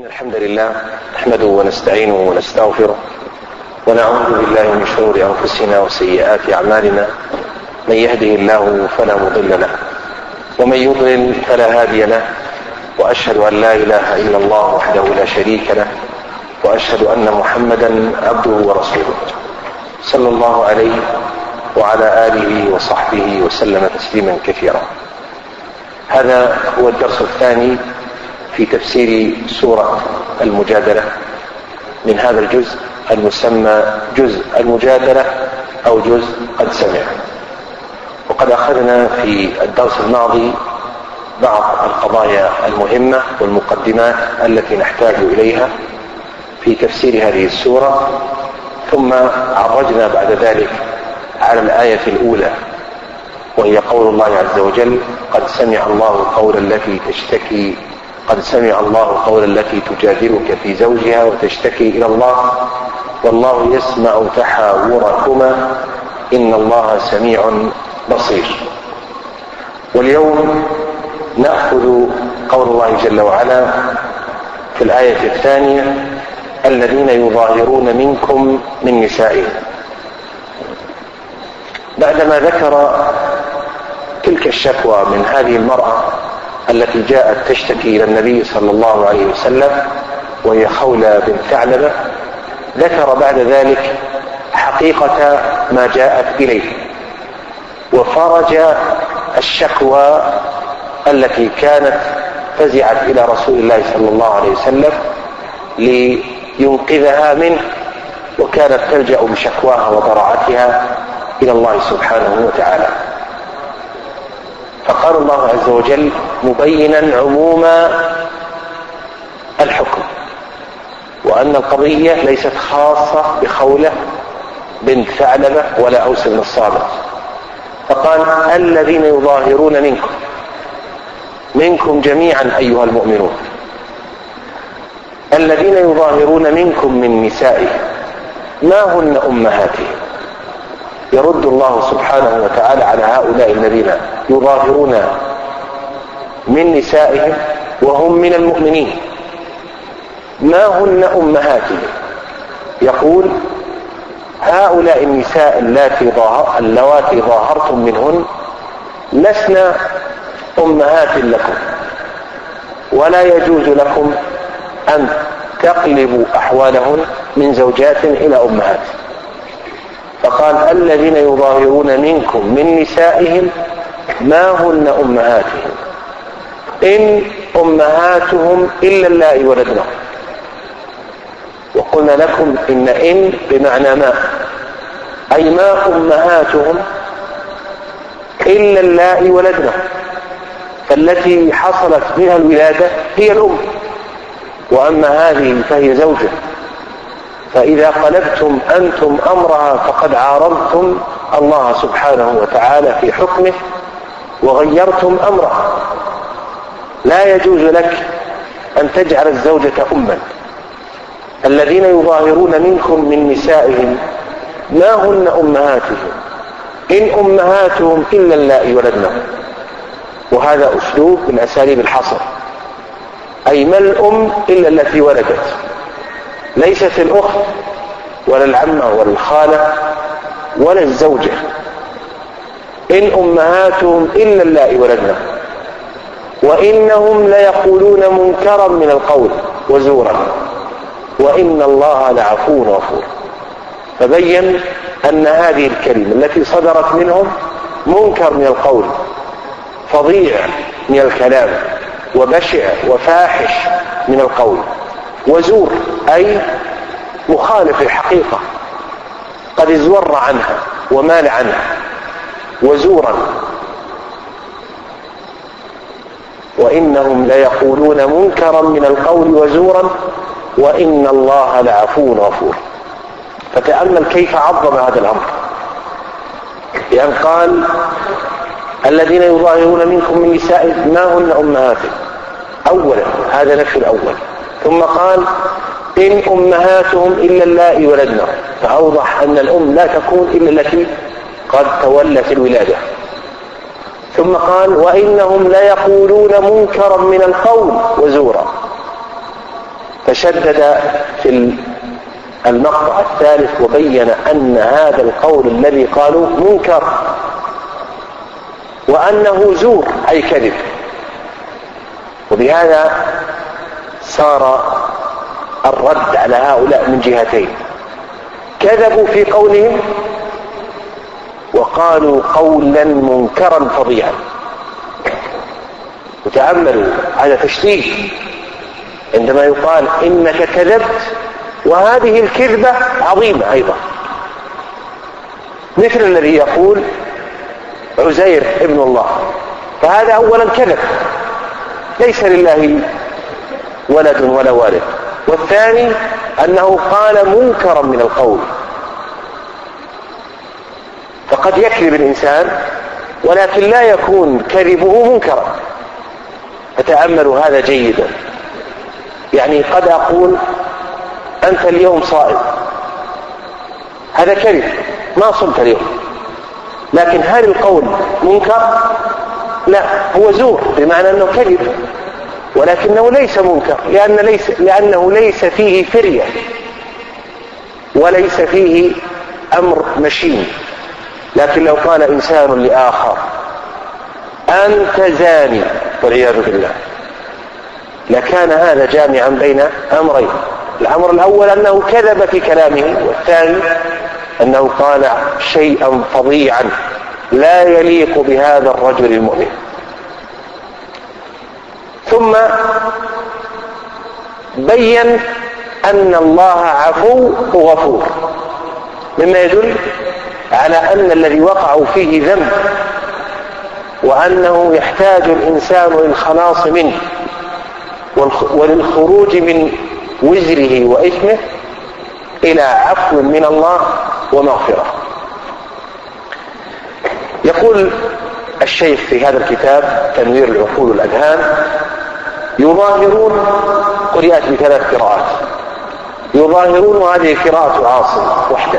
إن الحمد لله نحمده ونستعينه ونستغفره ونعوذ بالله من شرور أنفسنا وسيئات أعمالنا. من يهده الله فلا مضل له ومن يضلل فلا هادي له، وأشهد أن لا إله إلا الله وحده لا شريك له، وأشهد أن محمدا عبده ورسوله صلى الله عليه وعلى آله وصحبه وسلم تسليما كثيرا. هذا هو الدرس الثاني في تفسير سورة المجادلة من هذا الجزء المسمى جزء المجادلة أو جزء قد سمع. وقد أخذنا في الدرس الماضي بعض القضايا المهمة والمقدمات التي نحتاج إليها في تفسير هذه السورة، ثم عرجنا بعد ذلك على الآية الأولى، وهي قول الله عز وجل: قد سمع الله قول التي تجادلك في زوجها وتشتكي إلى الله والله يسمع تحاوركما إن الله سميع بصير. واليوم نأخذ قول الله جل وعلا في الآية الثانية: الذين يظاهرون منكم من نسائهم. بعدما ذكر تلك الشكوى من هذه المرأة التي جاءت تشتكي إلى النبي صلى الله عليه وسلم وهي خولة بنت ثعلبة، ذكر بعد ذلك حقيقة ما جاءت إليه وفرج الشكوى التي كانت فزعت إلى رسول الله صلى الله عليه وسلم لينقذها منه، وكانت تلجأ بشكواها وضراعتها إلى الله سبحانه وتعالى. فقال الله عز وجل مبينا عموم الحكم، وأن القضية ليست خاصة بخولة بنت ثعلبة ولا أوس بن الصامت، فقال: الذين يظاهرون منكم جميعا أيها المؤمنون، الذين يظاهرون منكم من نسائهم ما هن أمهاتهم. يرد الله سبحانه وتعالى على هؤلاء الذين يظاهرون من نسائهم وهم من المؤمنين ما هن أمهاتهم. يقول: هؤلاء النساء اللواتي ظاهرتم منهن لسن أمهات لكم، ولا يجوز لكم أن تقلبوا أحوالهن من زوجات إلى أمهات. فقال: الذين يظاهرون منكم من نسائهم ما هن أمهاتهم إن أمهاتهم إلا اللائي ولدنهم. وقلنا لكم إن بمعنى ما، أي ما أمهاتهم إلا اللائي ولدنهم، فالتي حصلت منها الولادة هي الأم، وأما هذه فهي زوجة. فإذا قلبتم أنتم أمرها فقد عارضتم الله سبحانه وتعالى في حكمه وغيرتم أمرها. لا يجوز لك أن تجعل الزوجة أما. الذين يظاهرون منكم من نسائهم ما هن أمهاتهم إن أمهاتهم إلا اللائي ولدنهم. وهذا أسلوب من أساليب الحصر، أي ما الأم إلا التي ولدت، ليست الأخت ولا العمة ولا الخالة ولا الزوجة. إن أمهاتهم إلا اللائي ولدنهم وإنهم ليقولون منكرا من القول وزورا وإن الله لعفو غفور. فبين أن هذه الكلمة التي صدرت منهم منكر من القول، فظيع من الكلام، وبشع وفاحش من القول، وزور أي مخالف الحقيقة، قد ازور عنها ومال عنها، وزورا. وإنهم ليقولون منكرا من القول وزورا وإن الله لعفو غفور. فتأمل كيف عظم هذا الأمر، لأن قال: الذين يظاهرون منكم من نسائهم ما هن أمهاتهم أولا، هذا نفي الأول. ثم قال: إن أمهاتهم إلا اللائي ولدنهم، فأوضح أن الأم لا تكون إلا التي قد تولت الولادة. ثم قال: وإنهم ليقولون منكرا من القول وزورا. فشدد في المقطع الثالث وبين أن هذا القول الذي قالوا منكر وأنه زور أي كذب. وبهذا صار الرد على هؤلاء من جهتين: كذبوا في قولهم وقالوا قولا منكرا فظيعا. وتأملوا هذا تشديد عندما يقال إنك كذبت، وهذه الكذبة عظيمة أيضا، مثل الذي يقول عزير ابن الله، فهذا أولا كذب، ليس لله ولد ولا والد. والثاني أنه قال منكرا من القول، فقد يكذب الإنسان ولكن لا يكون كذبه منكرا. فتأملوا هذا جيدا. يعني قد أقول أنت اليوم صائم، هذا كذب، ما صمت اليوم، لكن هل القول منكر؟ لا، هو زور بمعنى أنه كذب، ولكنه ليس منكر لأنه ليس فيه فرية وليس فيه أمر مشين. لكن لو قال إنسان لآخر أنت زاني والعياذ بالله، لكان هذا جامعا بين أمرين: الأمر الأول أنه كذب في كلامه، والثاني أنه قال شيئا فظيعا لا يليق بهذا الرجل المؤمن. ثم بين أن الله عفو غفور، مما يدل على أن الذي وقعوا فيه ذنب، وأنه يحتاج الإنسان للخلاص منه وللخروج من وزره وإثمه إلى عفو من الله ومغفرة. يقول الشيخ في هذا الكتاب تنوير العقول والأذهان: يظاهرون، قرئت بثلاث قراءات، يظاهرون، وهذه قراءة عاصم وحده،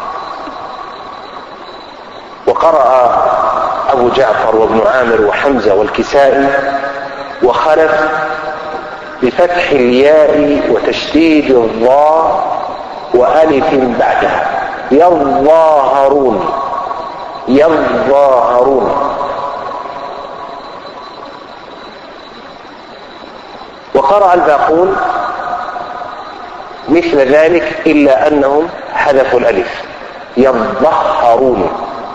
وقرأ أبو جعفر وابن عامر وحمزة والكسائي وخلف بفتح الياء وتشديد الضاء وألف بعدها: يظاهرون، يظاهرون. وقرأ الباقون مثل ذلك إلا أنهم حذفوا الألف: يظهرون.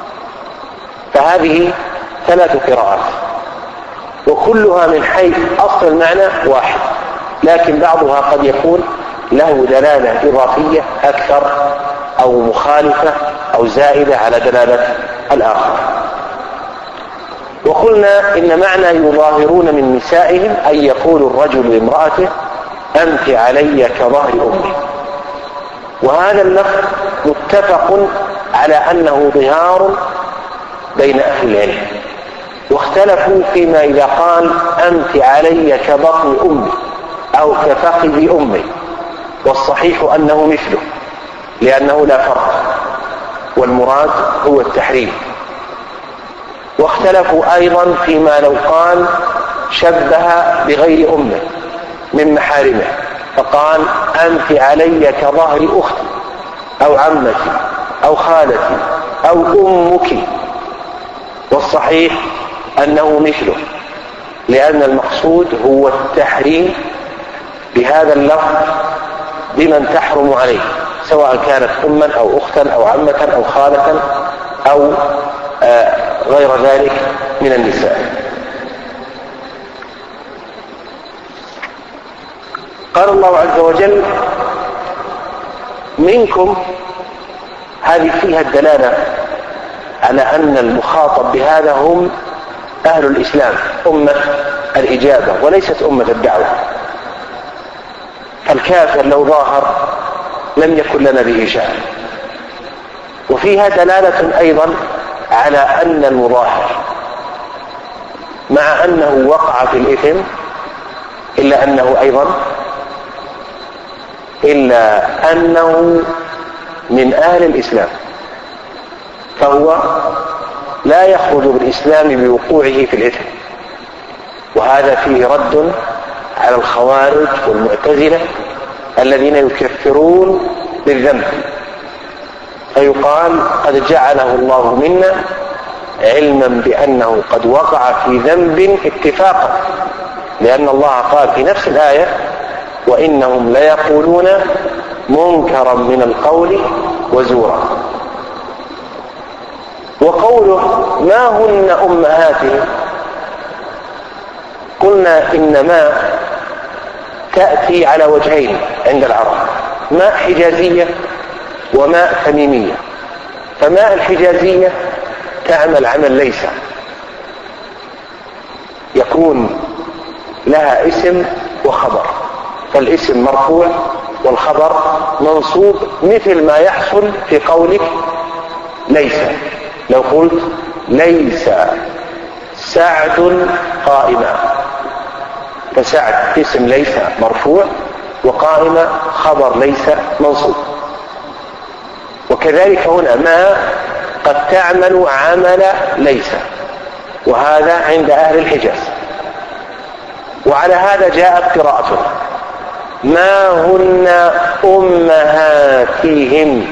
فهذه ثلاث قراءات، وكلها من حيث أصل المعنى واحد، لكن بعضها قد يكون له دلالة إضافية أكثر أو مخالفة أو زائدة على دلالة الآخر. وقلنا إن معنى يظاهرون من نسائهم أن يقول الرجل لامرأته أنت علي كظهر أمي، وهذا اللفظ متفق على أنه ظهار بين أهل العلم، واختلفوا فيما إذا قال أنت علي كبطن أمي أو كفخذ أمي، والصحيح أنه مثله لأنه لا فرق، والمراد هو التحريم. واختلفوا أيضا فيما لو قال شبه بغير أمه من محارمه، فقال أنت علي كظهر أختي أو عمتي أو خالتي أو أمك، والصحيح أنه مثله، لأن المقصود هو التحريم بهذا اللفظ بمن تحرم عليه، سواء كانت أما أو أختا أو عمة أو خالة أو غير ذلك من النساء. قال الله عز وجل منكم، هذه فيها الدلالة على أن المخاطب بهذا هم أهل الإسلام، أمة الإجابة وليست أمة الدعوة. فالكافر لو ظاهر لم يكن لنا به شأن. وفيها دلالة أيضا على أن المظاهر مع أنه وقع في الإثم إلا أنه من أهل الإسلام، فهو لا يخرج بالإسلام بوقوعه في الإثم. وهذا فيه رد على الخوارج والمعتزلة الذين يكفرون بالذنب، فيقال قد جعله الله منا علما بأنه قد وقع في ذنب اتفاقا، لأن الله قال في نفس الآية وإنهم ليقولون منكرا من القول وزورا. وقوله ما هن أمهاتهم، قلنا إن ما تأتي على وجهين عند العرب، ماء حجازية وماء تميمية. فماء الحجازية تعمل عمل ليس، يكون لها اسم وخبر، فالاسم مرفوع والخبر منصوب، مثل ما يحصل في قولك ليس. لو قلت ليس سعد قائما، فسعد اسم ليس مرفوع وقائمة خبر ليس منصوب. وكذلك هنا ما قد تعمل عمل ليس، وهذا عند أهل الحجاز. وعلى هذا جاءت قراءته ما هن أمهاتهم،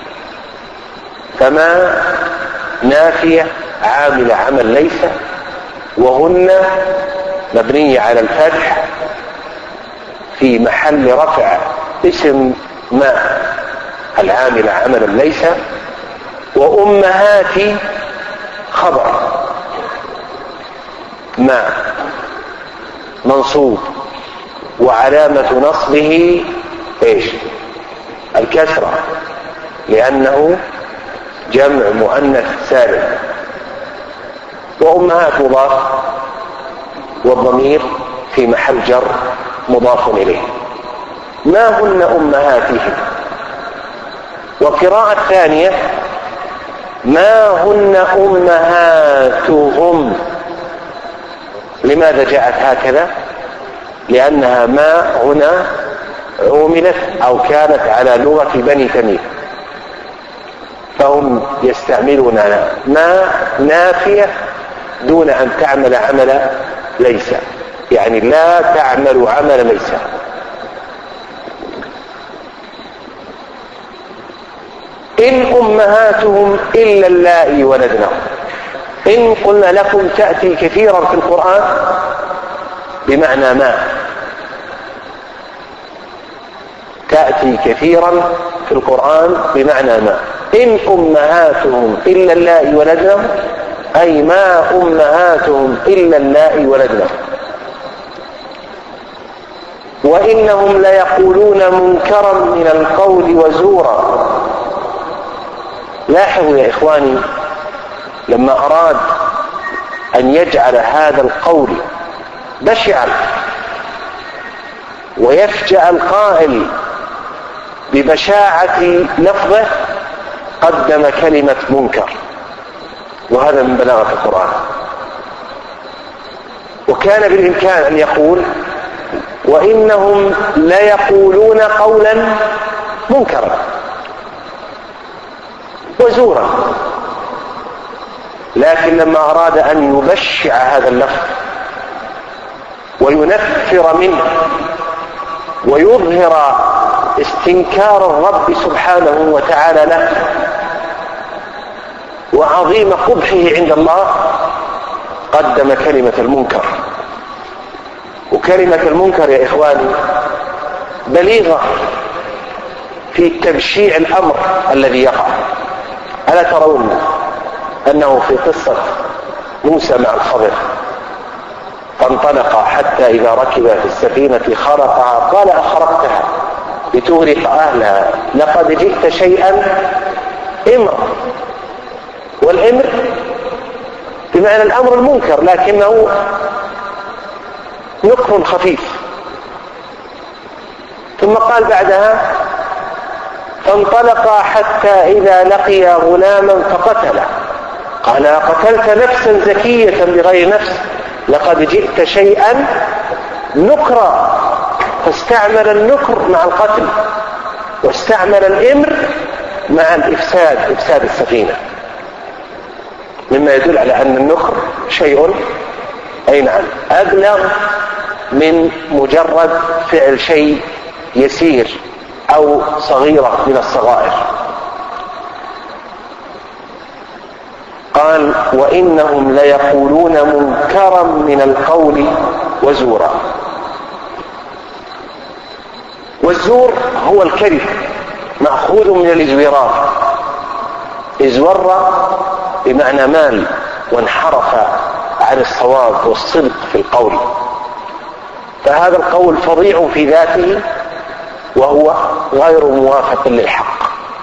فما نافية عامل عمل ليس، وهن مبنية على الفتح في محل رفع اسم ما العامل عملا ليس، وأمهات خبر ما منصوب وعلامة نصبه ايش؟ الكسرة، لأنه جمع مؤنث سالم. وأمهات مضاف والضمير في محل جر مضاف إليه. ما هن أمهاتهم. وقراءة ثانية ما هن أمهاتهم. لماذا جاءت هكذا؟ لأنها ما هنا عملت أو كانت على لغة بني تميم، فهم يستعملون ما نافية دون أن تعمل عمل ليس، يعني لا تعمل عمل ليس. إن أمهاتهم إلا اللائي ولدنهم. إن قلنا لكم تأتي كثيرا في القرآن بمعنى ما، تأتي كثيرا في القرآن بمعنى ما. إن أمهاتهم إلا اللائي ولدنهم، أي ما أمهاتهم إلا اللائي ولدنهم. وإنهم ليقولون منكرا من القول وزورا. لاحظوا يا إخواني، لما أراد أن يجعل هذا القول بشعا ويفجأ القائل ببشاعة لفظه، قدم كلمة منكر، وهذا من بلاغة القرآن. وكان بالإمكان أن يقول وإنهم ليقولون قولا منكرا وزورا، لكن لما أراد أن يبشع هذا اللفظ وينفر منه ويظهر استنكار الرب سبحانه وتعالى له وعظيم قبحه عند الله، قدم كلمة المنكر. وكلمة المنكر يا إخواني بليغة في تبشيع الأمر الذي يقع. ألا ترون أنه في قصة موسى مع الخضر فانطلق حتى إذا ركب في السفينة خرقها قال أخرقتها لتغرق أهلها لقد جئت شيئا إمرا. والإمر بمعنى الأمر المنكر، لكنه نكر خفيف. ثم قال بعدها فانطلقا حتى إذا لقيا غلاما فقتله قال قتلت نفسا زكية بغير نفس لقد جئت شيئا نكرا. فاستعمل النكر مع القتل، واستعمل الإمر مع الإفساد، إفساد السفينة، مما يدل على أن النكر شيء أي نعم أبلغ من مجرد فعل شيء يسير أو صغيرة من الصغائر. قال وإنهم ليقولون منكرا من القول وزورا. والزور هو الكذب مأخوذ من الإزويرار. ازور بمعنى مال وانحرف عن الصواب والصدق في القول، فهذا القول فظيع في ذاته وهو غير موافق للحق.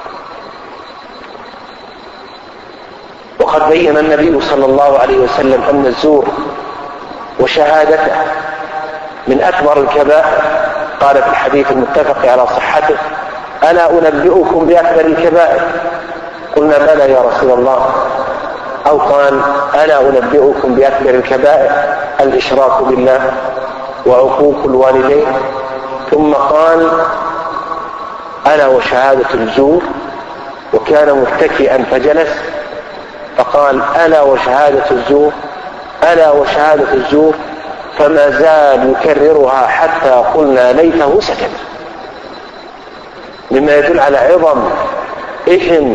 وقد بين النبي صلى الله عليه وسلم أن الزور وشهادته من أكبر الكبائر. قال في الحديث المتفق على صحته ألا أنبئكم بأكبر الكبائر؟ قلنا بلى يا رسول الله. أو قال ألا أنبئكم بأكبر الكبائر؟ الإشراك بالله وعقوق الوالدين. ثم قال ألا وشهادة الزور، وكان متكئا فجلس فقال ألا وشهادة الزور، ألا وشهادة الزور، فما زال يكررها حتى قلنا ليته سكت، مما يدل على عظم إثم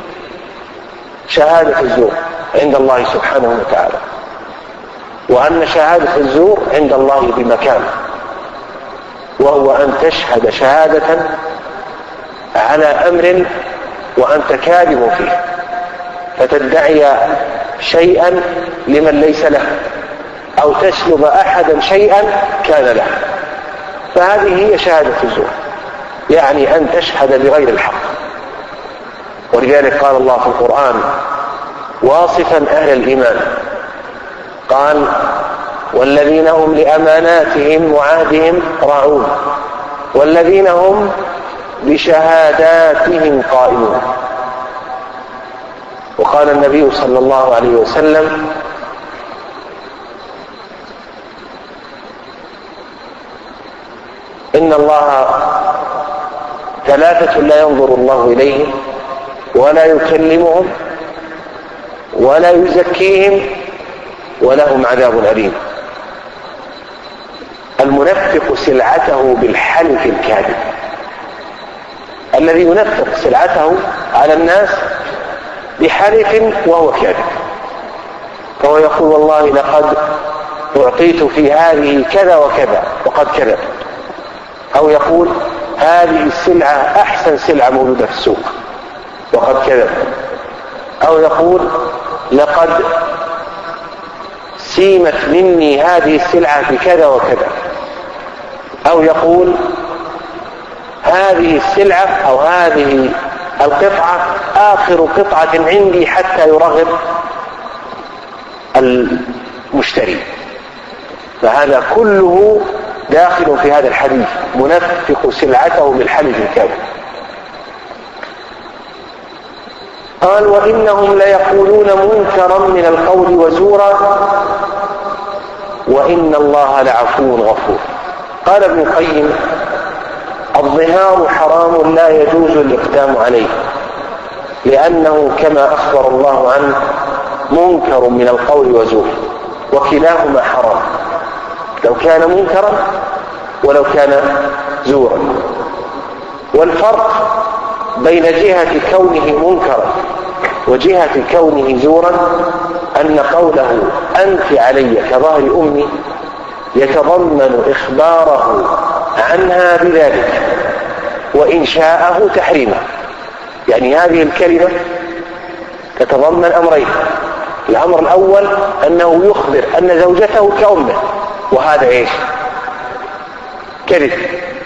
شهادة الزور عند الله سبحانه وتعالى، وأن شهادة الزور عند الله بمكان، وهو أن تشهد شهادة على أمر وأنت كاذب فيه، فتدعي شيئا لمن ليس له، أو تسلب أحدا شيئا كان له، فهذه هي شهادة الزور، يعني أن تشهد بغير الحق. ولذلك قال الله في القرآن واصفا أهل الإيمان قال والذين هم لأماناتهم وعهدهم راعون والذين هم بشهاداتهم قائمون. وقال النبي صلى الله عليه وسلم إن الله ثلاثة لا ينظر الله إليهم ولا يكلمهم ولا يزكيهم ولهم عذاب أليم. المنفق سلعته بالحلف الكاذب، الذي ينفق سلعته على الناس بحلف وهو كاذب، فهو يقول والله لقد أعطيت في هذه كذا وكذا وقد كذب، أو يقول هذه السلعة أحسن سلعة موجودة في السوق وقد كذب، أو يقول لقد سيمت مني هذه السلعة بكذا وكذا، أو يقول هذه السلعة أو هذه القطعة آخر قطعة عندي حتى يرغب المشتري. فهذا كله داخل في هذا الحديث، منفق سلعته بالحلف الكاذب. قال وإنهم ليقولون منكرا من القول وزورا وإن الله لعفو غفور. قال ابن القيم الظهار حرام لا يجوز الإقدام عليه، لأنه كما أخبر الله عنه منكر من القول وزور، وكلاهما حرام، لو كان منكرا ولو كان زورا. والفرق بين جهة كونه منكرا وجهة كونه زورا أن قوله أنت علي كظهر أمي يتضمن إخباره عنها بذلك وإنشاءه تحريما. يعني هذه الكلمة تتضمن أمرين: الأمر الأول أنه يخبر أن زوجته كأمه، وهذا إيش؟ كذب.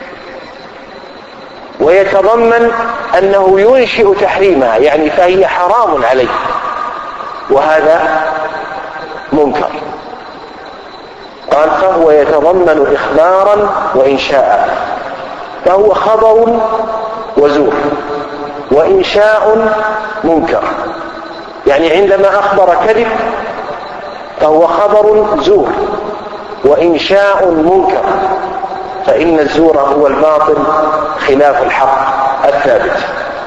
ويتضمن أنه ينشئ تحريمها، يعني فهي حرام عليه، وهذا منكر. قال فهو يتضمن إخبارا وإنشاء، فهو خبر وزور، وإنشاء منكر. يعني عندما أخبر كذب فهو خبر زور وإنشاء منكر، فإن الزور هو الباطل خلاف الحق الثابت.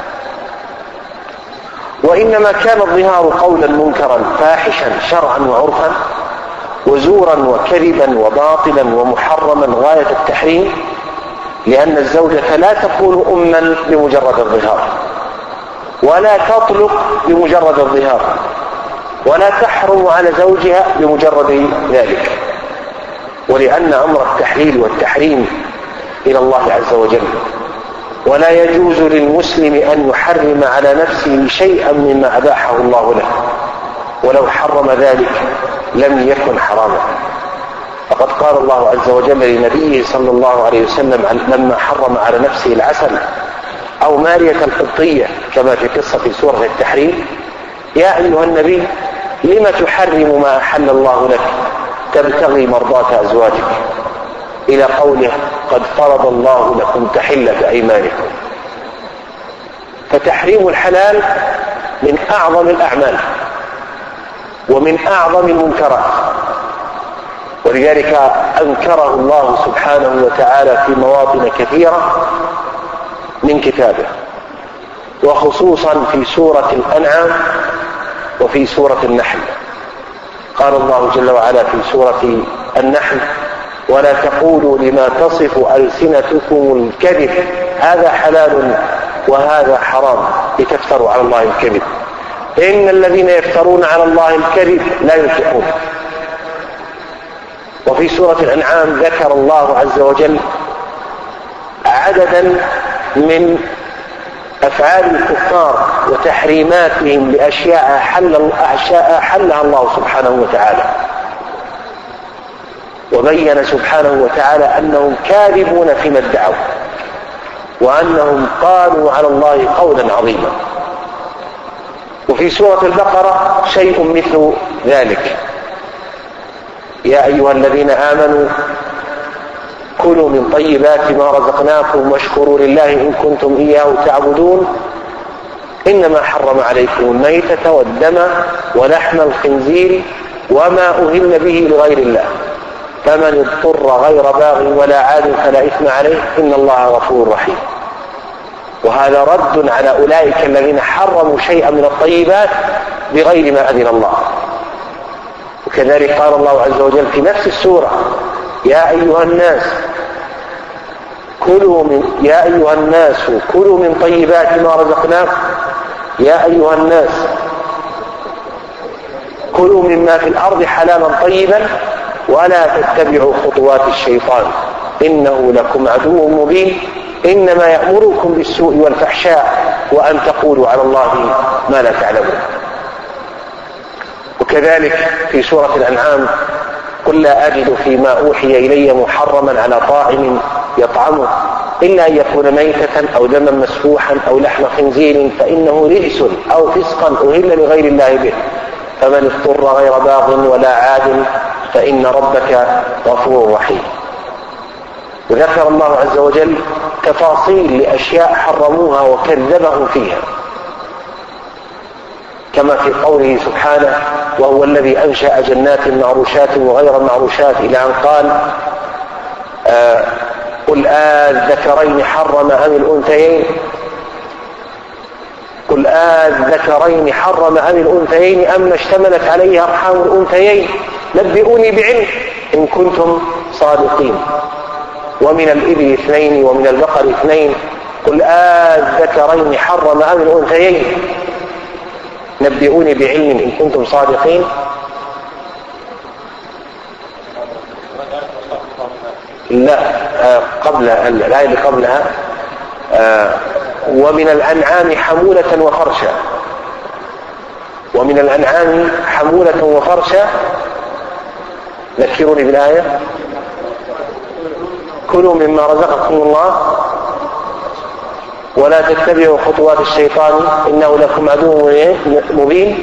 وإنما كان الظهار قولا منكرا فاحشا شرعا وعرفا، وزورا وكذبا وباطلا ومحرما غاية التحريم، لأن الزوجة لا تكون أما بمجرد الظهار، ولا تطلق بمجرد الظهار، ولا تحرم على زوجها بمجرد ذلك، ولأن أمر التحليل والتحريم إلى الله عز وجل، ولا يجوز للمسلم أن يحرم على نفسه شيئا مما أباحه الله له، ولو حرم ذلك لم يكن حراما. فقد قال الله عز وجل لنبيه صلى الله عليه وسلم لما حرم على نفسه العسل أو مارية القبطية كما في قصة سورة التحريم: يا أيها النبي لم تحرم ما أحل الله لك تبتغي مرضاة أزواجك، إلى قوله: قد فرض الله لكم تحلة أيمانكم. فتحريم الحلال من أعظم الأعمال ومن أعظم المنكرات، ولذلك أنكره الله سبحانه وتعالى في مواطن كثيرة من كتابه، وخصوصا في سورة الأنعام وفي سورة النحل. قال الله جل وعلا في سورة النحل: ولا تقولوا لما تصف ألسنتكم الكذب هذا حلال وهذا حرام لتفتروا على الله الكذب إن الذين يفترون على الله الكذب لا يفلحون. وفي سورة الأنعام ذكر الله عز وجل عددا من أفعال الكفار وتحريماتهم لأشياء حلها الله سبحانه وتعالى، وبين سبحانه وتعالى أنهم كاذبون فيما ادعوا، وأنهم قالوا على الله قولا عظيما. وفي سورة البقرة شيء مثل ذلك: يا أيها الذين آمنوا كلوا من طيبات ما رزقناكم واشكروا لله إن كنتم إياه تعبدون إنما حرم عليكم الميتة والدم ولحم الخنزير وما أهل به لغير الله فمن اضطر غير باغ ولا عاد فلا إثم عليه إن الله غفور رحيم. وهذا رد على أولئك الذين حرموا شيئا من الطيبات بغير ما أذن الله. وكذلك قال الله عز وجل في نفس السورة: يا أيها الناس كلوا من طيبات ما رزقناكم يا أيها الناس كلوا مما في الأرض حلالا طيبا ولا تتبعوا خطوات الشيطان إنه لكم عدو مبين إنما يأمركم بالسوء والفحشاء وأن تقولوا على الله ما لا تعلمون. وكذلك في سورة الأنعام: قل لا أجد فيما أوحي إلي محرما على طاعم يطعمه إلا أن يكون ميتة أو دما مسفوحا أو لحم خنزير فإنه رجس أو فسقا أهل لغير الله به فمن اضطر غير باغ ولا عاد فإن ربك غفور رحيم. وذكر الله عز وجل تفاصيل لأشياء حرموها وكذبهم فيها، كما في قوله سبحانه: وهو الذي أنشأ جنات معروشات وغير معروشات، إلى أن قال: قل الذكرين حرم أم الأنثيين قل الذكرين حرم أم الأنثيين أما اشتملت عليه أرحام الأنثيين نبئوني بعلم إن كنتم صادقين. ومن الإبل 2 ومن البقر 2 قل الذكرين حرم أم الأنثيين نبئوني بعلم إن كنتم صادقين. لا، قبل الآية اللي قبلها: ومن الأنعام حمولة وفرشا. ومن الأنعام حمولة وفرشا. ذكروني بالآية: كلوا مما رزقكم الله ولا تتبعوا خطوات الشيطان إنه لكم عدو مبين.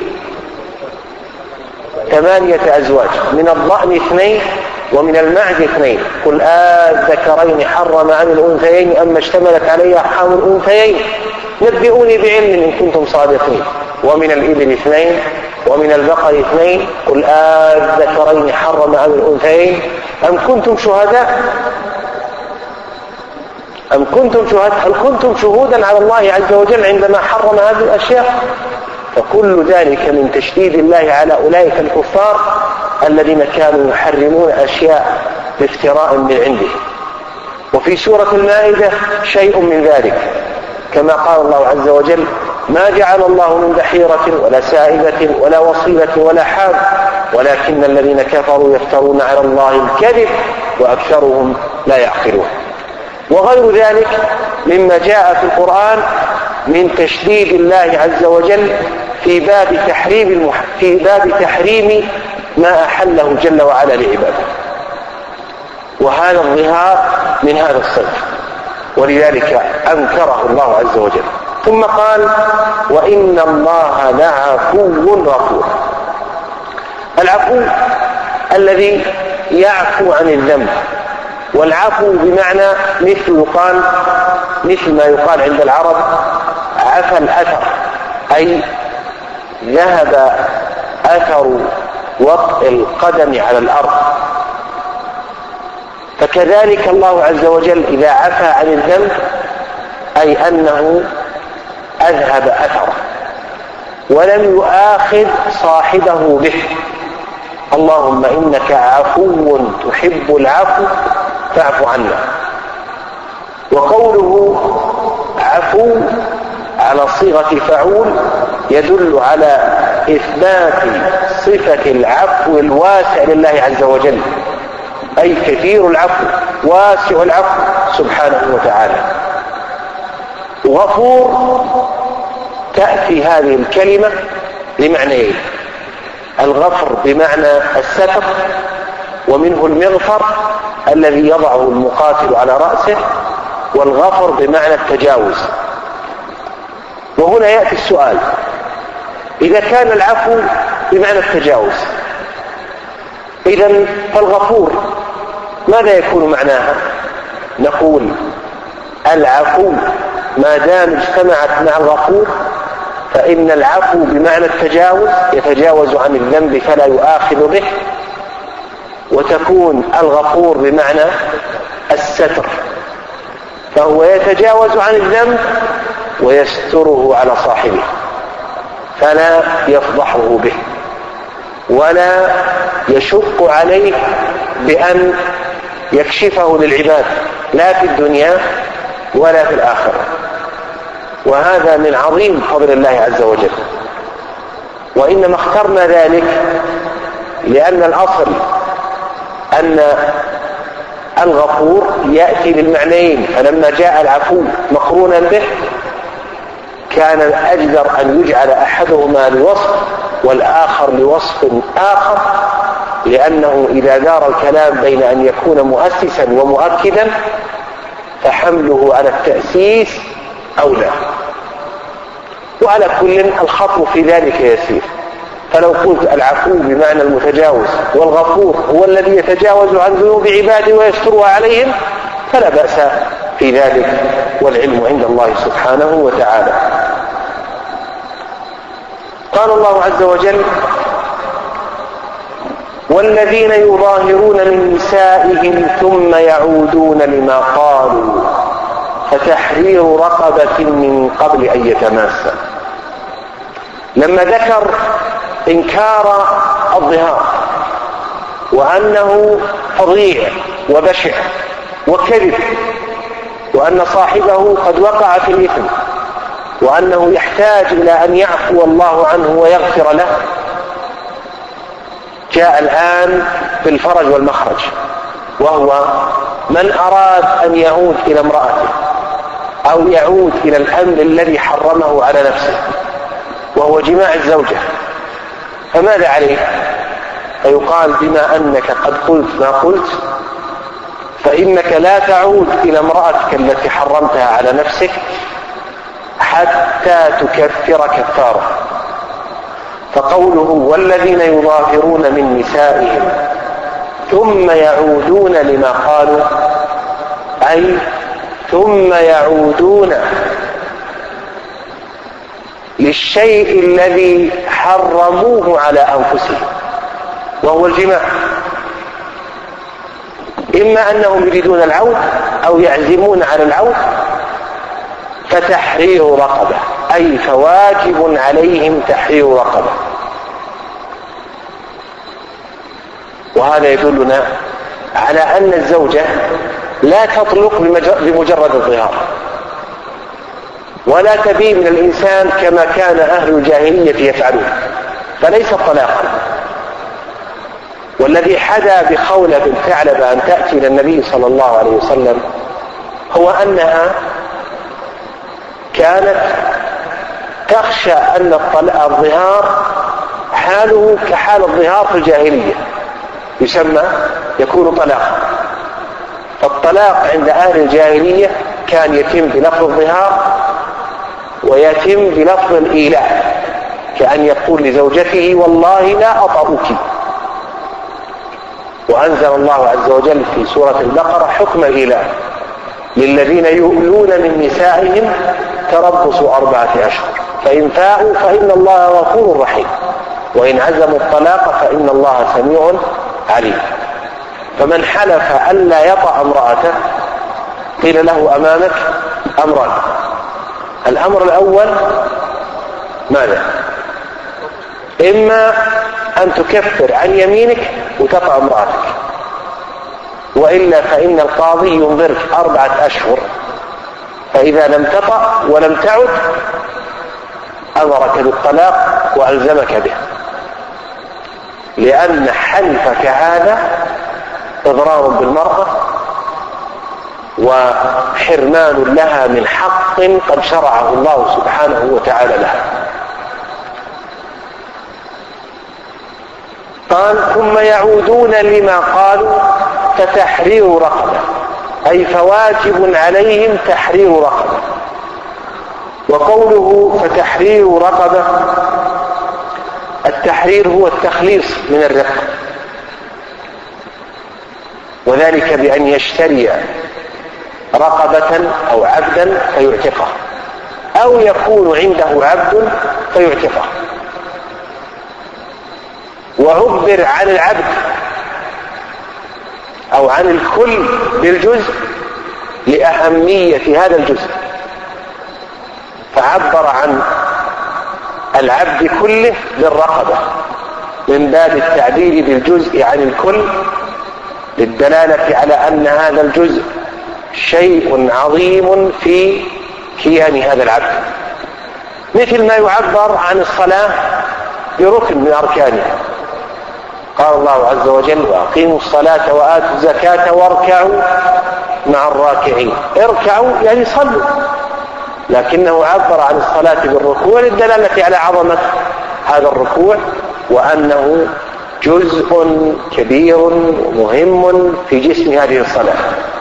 8 أزواج، من الضأن 2 ومن المعز 2 قل الذكرين حرم عن الأنثيين أما اشتملت عليه أرحام الأنثيين نبئوني بعلم إن كنتم صادقين. ومن الإبل 2 ومن البقر 2 قل الذكرين حرم عن الأنثيين أم كنتم شهداء هل كنتم شهودا على الله عز وجل عندما حرم هذه الأشياء؟ فكل ذلك من تشديد الله على أولئك الكفار الذين كانوا يحرمون أشياء بافتراء من عنده. وفي سورة المائدة شيء من ذلك، كما قال الله عز وجل: ما جعل الله من بحيرة ولا سائبة ولا وصيلة ولا حام ولكن الذين كفروا يفترون على الله الكذب وأكثرهم لا يعقلون. وغير ذلك مما جاء في القرآن من تشديد الله عز وجل في باب تحريم ما أحله جل وعلا لعباده، وهذا الظهار من هذا الصنف، ولذلك أنكره الله عز وجل. ثم قال: وإن الله لعفو غفور. العفو الذي يعفو عن الذنب، والعفو بمعنى مثل ما يقال عند العرب عفى الأثر، أي ذهب أثر وطء القدم على الأرض. فكذلك الله عز وجل إذا عفى عن الذنب أي أنه أذهب أثره ولم يؤاخذ صاحبه به. اللهم إنك عفو تحب العفو فاعف عنا. وقوله عفو على صيغة فعول يدل على إثبات صفة العفو الواسع لله عز وجل، أي كثير العفو واسع العفو سبحانه وتعالى. غفور تأتي هذه الكلمة لمعنيين: الغفر بمعنى الستر، ومنه المغفر الذي يضعه المقاتل على رأسه، والغفر بمعنى التجاوز. وهنا يأتي السؤال: إذا كان العفو بمعنى التجاوز، إذن فالغفور ماذا يكون معناها؟ نقول العفو ما دام اجتمعت مع الغفور فإن العفو بمعنى التجاوز، يتجاوز عن الذنب فلا يؤاخذ به، وتكون الغفور بمعنى الستر، فهو يتجاوز عن الذنب ويستره على صاحبه فلا يفضحه به ولا يشق عليه بأن يكشفه للعباد لا في الدنيا ولا في الآخرة. وهذا من عظيم فضل الله عز وجل. وإنما اخترنا ذلك لأن الأصل أن الغفور يأتي بالمعنيين، فلما جاء العفو مقرونا به كان الأجدر أن يجعل أحدهما لوصف والآخر لوصف آخر، لأنه إذا دار الكلام بين أن يكون مؤسسا ومؤكدا فحمله على التأسيس أولى. وعلى كل الخطو في ذلك يسير. فلو قلت العفو بمعنى المتجاوز والغفور هو الذي يتجاوز عن ذنوب عباده ويسترها عليهم فلا بأس في ذلك، والعلم عند الله سبحانه وتعالى. قال الله عز وجل: والذين يظاهرون من نسائهم ثم يعودون لما قالوا فتحرير رقبة من قبل أن يتماسا. لما ذكر إنكار الظهار وأنه فظيع وبشع وكذب، وأن صاحبه قد وقع في الإثم، وأنه يحتاج إلى أن يعفو الله عنه ويغفر له، جاء الآن بالفرج والمخرج، وهو من أراد أن يعود إلى امرأته أو يعود إلى الأمر الذي حرمه على نفسه وهو جماع الزوجة فماذا عليه؟ فيقال: بما أنك قد قلت ما قلت فإنك لا تعود إلى امرأتك التي حرمتها على نفسك حتى تكفر كفارة. فقوله: والذين يظاهرون من نسائهم ثم يعودون لما قالوا، أي ثم يعودون للشيء الذي حرموه على أنفسهم وهو الجماع، إما أنهم يريدون العود أو يعزمون على العود، فتحرير رقبة، أي فواجب عليهم تحرير رقبة. وهذا يدلنا على أن الزوجة لا تطلق بمجرد الظهار، ولا تبي من الإنسان كما كان أهل الجاهلية يفعلون، فليس طلاقا. والذي حدا بخولة بنت ثعلبة أن تأتي إلى النبي صلى الله عليه وسلم هو أنها كانت تخشى أن الظهار حاله كحال الظهار في الجاهلية، يكون طلاقا. فالطلاق عند أهل الجاهلية كان يتم بلفظ الظهار ويتم بلفظ الإيلاء، كأن يقول لزوجته والله لا أطأك. وأنزل الله عز وجل في سورة البقرة حكم الإيلاء للذين يؤلون من نسائهم تربص 4 أشهر، فإن فاءوا فإن الله غفور رحيم، وإن عزموا الطلاق فإن الله سميع عليم. فمن حلف ألا يطأ امرأته قيل له أمامك أمران: الأمر الأول ماذا؟ إما أن تكفر عن يمينك وتطأ امرأتك، وإلا فإن القاضي ينظرك 4 أشهر، فإذا لم تطأ ولم تعد أمرك بالطلاق وألزمك به، لأن حلفك هذا إضرار بالمرأة وحرمان لها من حق قد شرعه الله سبحانه وتعالى لها. قال: ثم يعودون لما قالوا فتحرير رقبة، أي فواجب عليهم تحرير رقبة. وقوله فتحرير رقبة، التحرير هو التخليص من الرق، وذلك بأن يشتري رقبة أو عبدا فيعتقه، أو يكون عنده عبد فيعتقه. وعبر عن العبد أو عن الكل بالجزء لأهمية هذا الجزء، فعبر عن العبد كله بالرقبة من باب التعبير بالجزء عن الكل، للدلالة على أن هذا الجزء شيء عظيم في كيان هذا العبد، مثل ما يعبر عن الصلاة بركن من أركانها. قال الله عز وجل: وأقيموا الصلاة وآتوا الزكاة واركعوا مع الراكعين. اركعوا يعني صلوا، لكنه عبر عن الصلاة بالركوع للدلالة على عظمة هذا الركوع، وأنه جزء كبير مهم في جسم هذه الصلاة.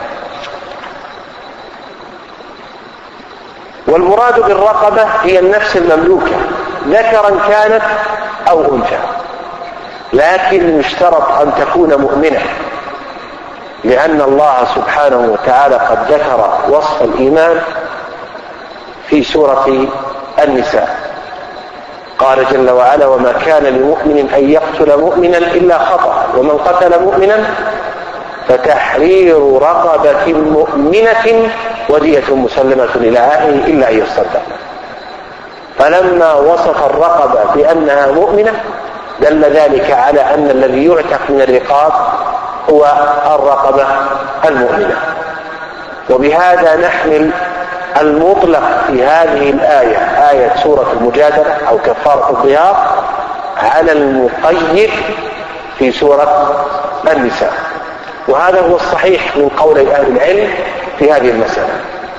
والمراد بالرقبة هي النفس المملوكة، ذكرا كانت أو أنثى، لكن يشترط أن تكون مؤمنة، لأن الله سبحانه وتعالى قد ذكر وصف الإيمان في سورة النساء. قال جل وعلا: وما كان لمؤمن أن يقتل مؤمنا إلا خطأ، ومن قتل مؤمنا فتحرير رقبة مؤمنة ودية مسلمة إلى أهله إلا أن يصدق. فلما وصف الرقبة بأنها مؤمنة دل ذلك على أن الذي يعتق من الرقاب هو الرقبة المؤمنة. وبهذا نحمل المطلق في هذه الآية، آية سورة المجادلة أو كفارة الظهار، على المقيد في سورة النساء، وهذا هو الصحيح من قول أهل العلم في هذه المسألة.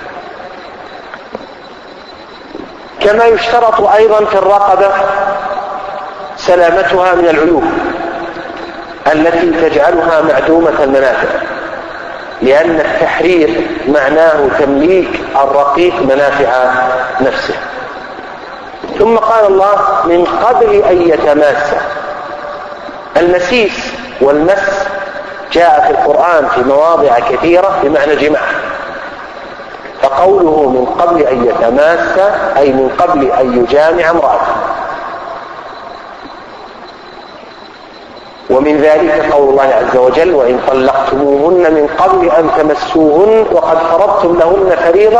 كما يشترط أيضا في الرقبة سلامتها من العيوب التي تجعلها معدومة المنافع، لأن التحرير معناه تمليك الرقيق منافع نفسه. ثم قال الله: من قبل أن يتماس. المسيس والمس جاء في القرآن في مواضع كثيرة بمعنى جماع، فقوله من قبل أن يتماس أي من قبل أن يجامع امرأته. ومن ذلك قول الله عز وجل: وإن طلقتموهن من قبل أن تمسوهن وقد فرضتم لهن فريضة.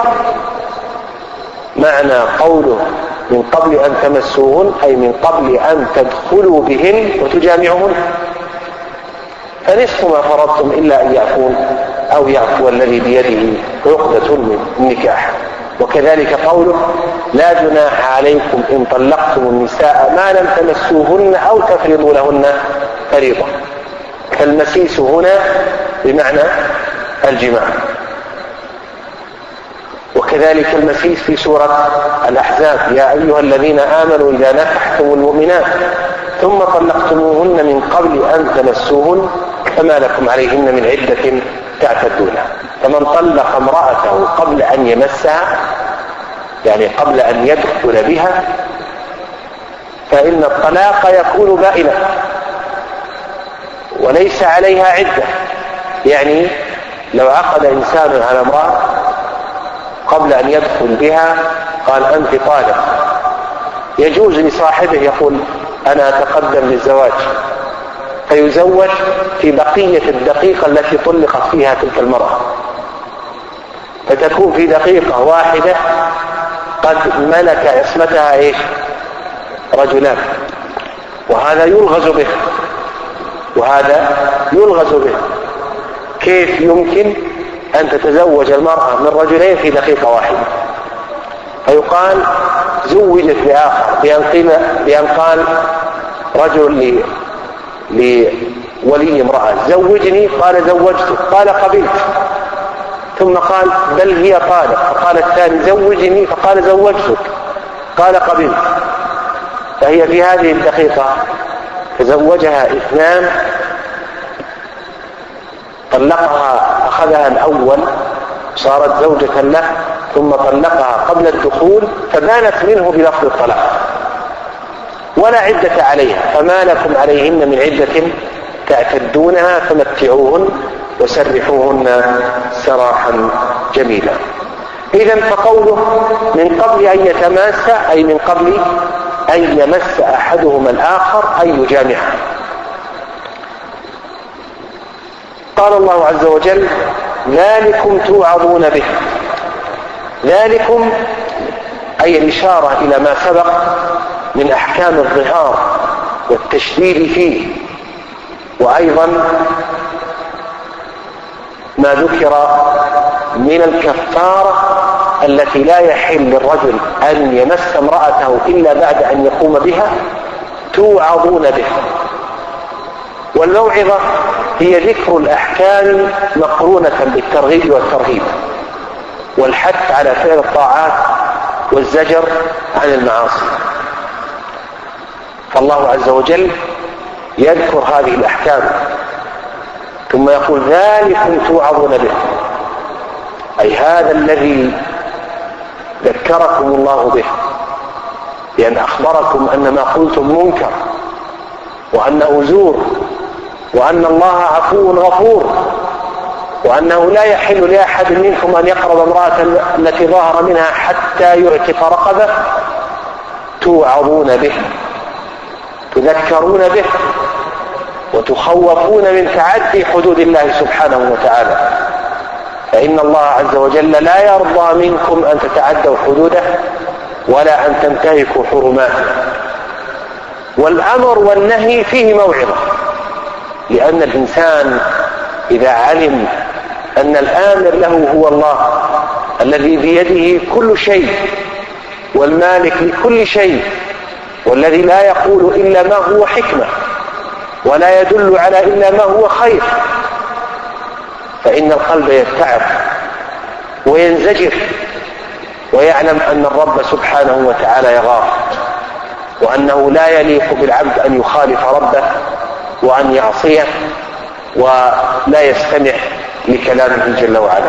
معنى قوله من قبل أن تمسوهن أي من قبل أن تدخلوا بهن وتجامعهن، فنصف ما فرضتم إلا أن يعفون أو يعفو الذي بيده عقدة النكاح. وكذلك قوله لا جناح عليكم إن طلقتم النساء ما لم تمسوهن أو تفرضوا لهن فريضة. فالمسيس هنا بمعنى الجماع. وكذلك المسيس في سورة الأحزاب يا أيها الذين آمنوا إذا نكحتم المؤمنات ثم طلقتموهن من قبل أن تمسوهن فما لكم عليهن من عدة تعتدونها. فمن طلق امرأته قبل أن يمسها يعني قبل أن يدخل بها فإن الطلاق يكون بائنا وليس عليها عدة. يعني لو عقد إنسان على امرأة قبل أن يدخل بها قال أنت طالق، يجوز لصاحبه يقول أنا أتقدم للزواج فيزوج في بقية الدقيقة التي طلقت فيها تلك المرأة، فتكون في دقيقة واحدة قد ملك عصمتها رجلان، وهذا يلغز به وهذا يلغز به. كيف يمكن أن تتزوج المرأة من رجلين في دقيقة واحدة؟ فيقال زوجت بآخر بأن قال رجل لولي امرأة زوجني، قال زوجتك، قال قبلت، ثم قال بل هي طالق، فقال الثاني زوجني، فقال زوجتك، قال قبلت. فهي في هذه الدقيقة تزوجها اثنان، طلقها أخذها الأول صارت زوجة له ثم طلقها قبل الدخول فبانت منه بلفظ الطلاق ولا عدة عليها. فما لكم عليهن من عدة تعتدونها فمتعوهن وسرحوهن سراحا جميلا. إذن فقوله من قبل أن يتماسى أي من قبل أن يمس أحدهما الآخر أي يجامعه. قال الله عز وجل ذلكم توعظون به. ذلكم أي الإشارة إلى ما سبق من أحكام الظهار والتشديد فيه، وأيضا ما ذكر من الكفارة التي لا يحل للرجل أن يمس امرأته إلا بعد أن يقوم بها، توعظون به. والموعظة هي ذكر الأحكام مقرونة بالترغيب والترهيب والحث على فعل الطاعات والزجر عن المعاصي. فالله عز وجل يذكر هذه الأحكام ثم يقول ذلكم توعظون به، أي هذا الذي ذكركم الله به، لأن أخبركم أن ما قلتم منكر وأنه زور وأن الله عفو غفور وأنه لا يحل لأحد منكم أن يقرب امرأة التي ظاهر منها حتى يعتق رقبة. توعظون به، تذكرون به وتخوفون من تعدي حدود الله سبحانه وتعالى، فإن الله عز وجل لا يرضى منكم أن تتعدوا حدوده ولا أن تنتهكوا حرماته. والأمر والنهي فيه موعظة، لأن الإنسان إذا علم أن الآمر له هو الله الذي بيده كل شيء والمالك لكل شيء والذي لا يقول إلا ما هو حكمة ولا يدل على إلا ما هو خير، فإن القلب يتعب وينزجر ويعلم أن الرب سبحانه وتعالى يغار، وأنه لا يليق بالعبد أن يخالف ربه وأن يعصيه ولا يستمع لكلامه جل وعلا.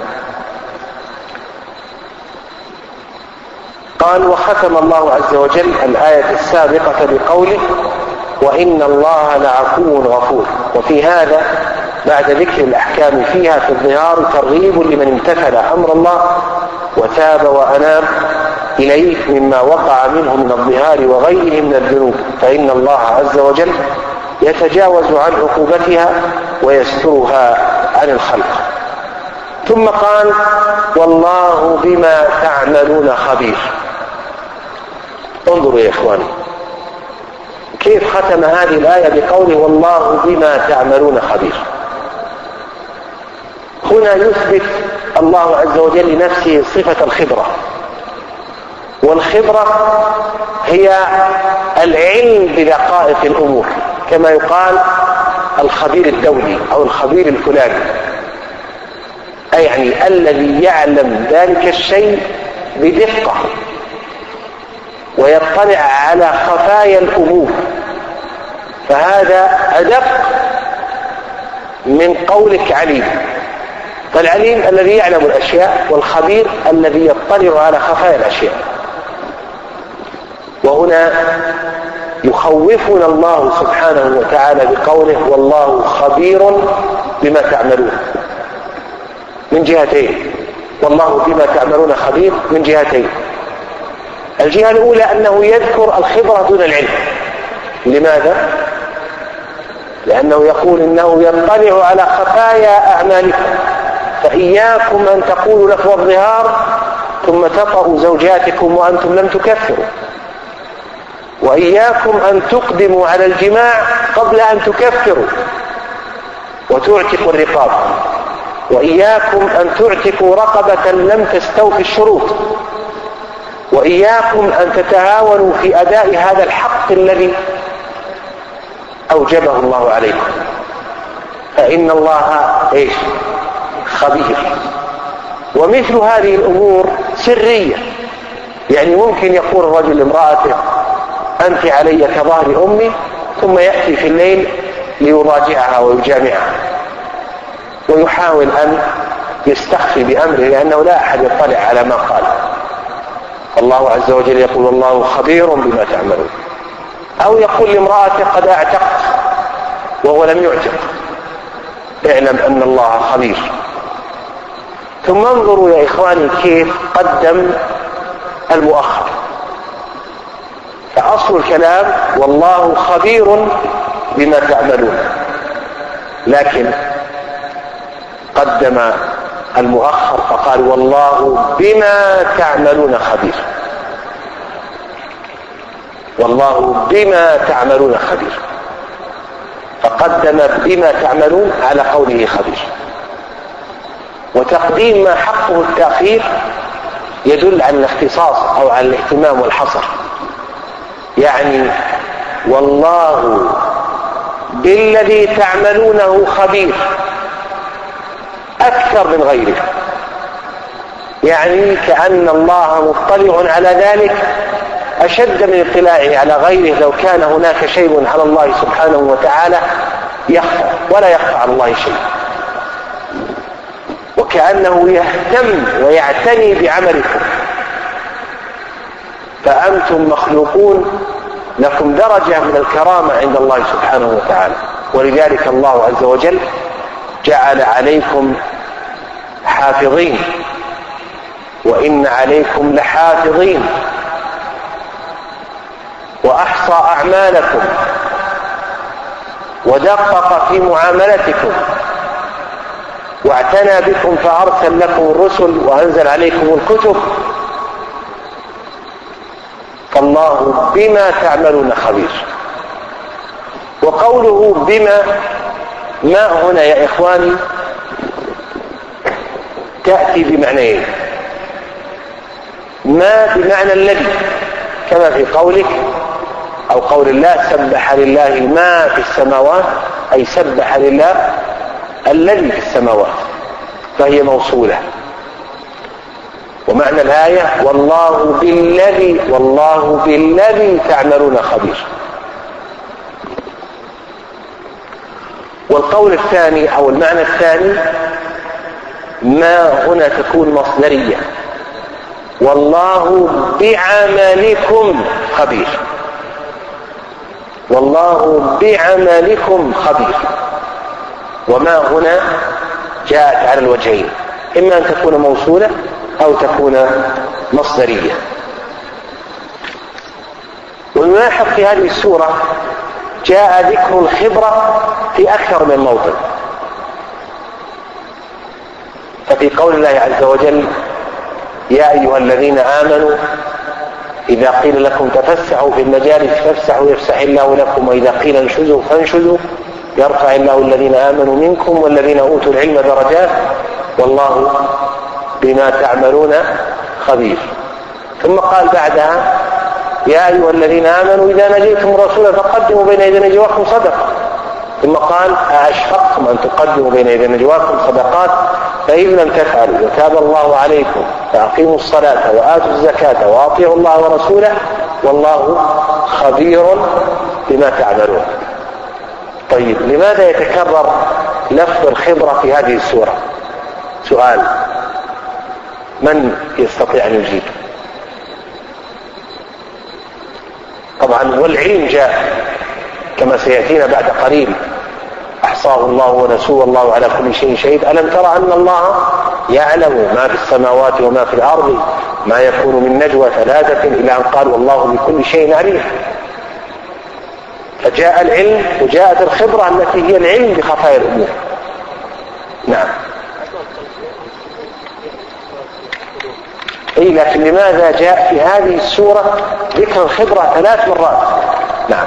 قال وختم الله عز وجل الآية السابقة بقوله وإن الله لعفو غفور. وفي هذا بعد ذكر الأحكام فيها في الظهار ترغيب لمن امتثل أمر الله وتاب وأناب إليه مما وقع منه من الظهار وغيره من الذنوب، فإن الله عز وجل يتجاوز عن عقوبتها ويسترها عن الخلق. ثم قال والله بما تعملون خبير. انظروا يا إخواني كيف ختم هذه الآية بقوله والله بما تعملون خبير. هنا يثبت الله عز وجل لنفسه صفة الخبرة، والخبرة هي العلم بدقائق الأمور، كما يقال الخبير الدولي أو الخبير الفلاني، أي يعني الذي يعلم ذلك الشيء بدقة ويطلع على خفايا الأمور، فهذا أدق من قولك عليم. فالعليم الذي يعلم الأشياء، والخبير الذي يطلع على خفايا الأشياء. وهنا يخوفنا الله سبحانه وتعالى بقوله والله خبير بما تعملون من جهتين. والله بما تعملون خبير من جهتين. الجهة الأولى أنه يذكر الخبرة دون العلم. لماذا؟ لأنه يقول إنه يطلع على خفايا أعمالكم، فإياكم أن تقولوا لفظ الظهار ثم تطأوا زوجاتكم وأنتم لم تكفروا، وإياكم أن تقدموا على الجماع قبل أن تكفروا وتعتقوا الرقاب، وإياكم أن تعتقوا رقبة لم تستوفي الشروط، وإياكم أن تتهاونوا في أداء هذا الحق الذي أوجبه الله عليكم، فإن الله خبير. ومثل هذه الأمور سرية، يعني ممكن يقول الرجل لامرأته أنت علي كظهر أمي، ثم يأتي في الليل ليراجعها ويجامعها ويحاول أن يستخفي بأمره، لأنه لا أحد يطلع على ما قال. الله عز وجل يقول الله خبير بما تعملون. أو يقول لامرأته قد أعتقت وهو لم يعتق، اعلم أن الله خبير. ثم انظروا يا إخواني كيف قدم المؤخر. فأصل الكلام والله خبير بما تعملون، لكن قدم المؤخر فقال والله بما تعملون خبير. والله بما تعملون خبير، فقدم بما تعملون على قوله خبير. وتقديم ما حقه التأخير يدل على الاختصاص أو على الاهتمام والحصر، يعني والله بالذي تعملونه خبير أكثر من غيره، يعني كأن الله مطلع على ذلك أشد من اطلاعه على غيره. لو كان هناك شيء على الله سبحانه وتعالى يخفى، ولا يخفى على الله شيء، وكأنه يهتم ويعتني بعملكم. فأنتم مخلوقون، لكم درجة من الكرامة عند الله سبحانه وتعالى، ولذلك الله عز وجل جعل عليكم حافظين، وإن عليكم لحافظين، وأحصى أعمالكم ودقق في معاملتكم واعتنى بكم فأرسل لكم الرسل وأنزل عليكم الكتب. فالله بما تعملون خبير. وقوله بما، ما هنا يا إخواني تأتي بمعنيين. ما بمعنى الذي، كما في قولك أو قول الله سبح لله ما في السماوات، أي سبح لله الذي في السماوات، فهي موصولة. ومعنى الآية والله بالذي تعملون خبير. والقول الثاني أو المعنى الثاني ما هنا تكون مصدرية، والله بعملكم خبير. والله بعملكم خبير. وما هنا جاءت على الوجهين، إما أن تكون موصولة أو تكون مصدرية. ونلاحظ في هذه السورة جاء ذكر الخبرة في أكثر من موضع. ففي قول الله عز وجل يا أيها الذين آمنوا إذا قيل لكم تفسحوا في المجالس فافسحوا يفسح الله لكم، وإذا قيل انشزوا فانشزوا يرفع الله الذين آمنوا منكم والذين أوتوا العلم درجات والله بما تعملون خبير. ثم قال بعدها يا أيها الذين آمنوا إذا نجيتم الرسول فقدموا بين يدي نجواكم صدقة. ثم قال أأشفقتم أن تقدموا بين يدي نجواكم صدقات فإن لم تفعلوا وتاب الله عليكم فأقيموا الصلاة وآتوا الزكاة وأطيعوا الله ورسوله والله خبير بما تعملون. طيب لماذا يتكرر لفظ الخبرة في هذه السورة؟ سؤال، من يستطيع أن يجيب؟ طبعا والعلم جاء كما سيأتينا بعد قليل، أحصاه الله ونسوه والله على كل شيء شهيد. ألم ترى أن الله يعلم ما في السماوات وما في الأرض ما يكون من نجوى ثلاثة إلى أن قال والله بكل شيء عليم. فجاء العلم وجاءت الخبرة التي هي العلم بخفايا الأمور. نعم. أي لكن لماذا جاء في هذه السورة ذكر الخبرة 3 مرات؟ نعم.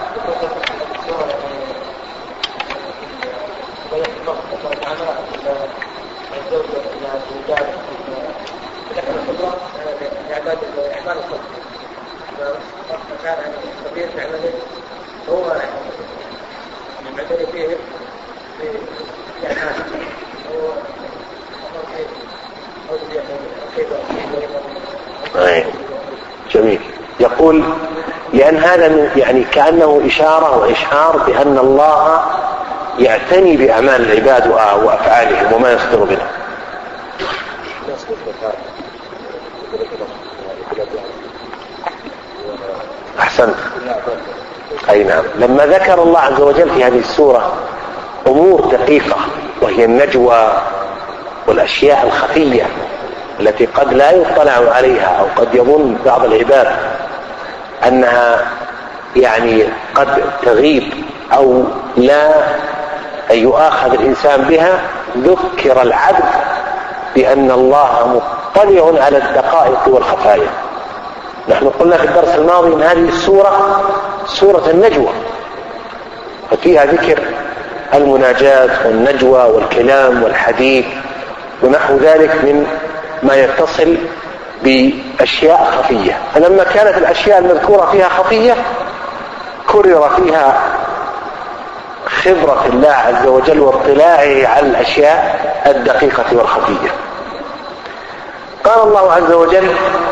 جميل. يقول لأن هذا يعني كأنه إشارة وإشعار بأن الله يعتني بأعمال العباد وأفعالهم وما يصدر منه. أحسنت. أي نعم. لما ذكر الله عز وجل في هذه السورة أمور دقيقة وهي النجوى والأشياء الخفية التي قد لا يطلع عليها أو قد يظن بعض العباد أنها يعني قد تغيب أو لا يؤاخذ الإنسان بها، ذكر العبد بأن الله مطلع على الدقائق والخفايا. نحن قلنا في الدرس الماضي أن هذه السورة سورة النجوى، ففيها ذكر المناجاة والنجوى والكلام والحديث ونحو ذلك من ما يتصل بأشياء خفية. فلما كانت الأشياء المذكورة فيها خفية كرر فيها خبرة الله عز وجل واطلاعه على الأشياء الدقيقة والخفية. قال الله عز وجل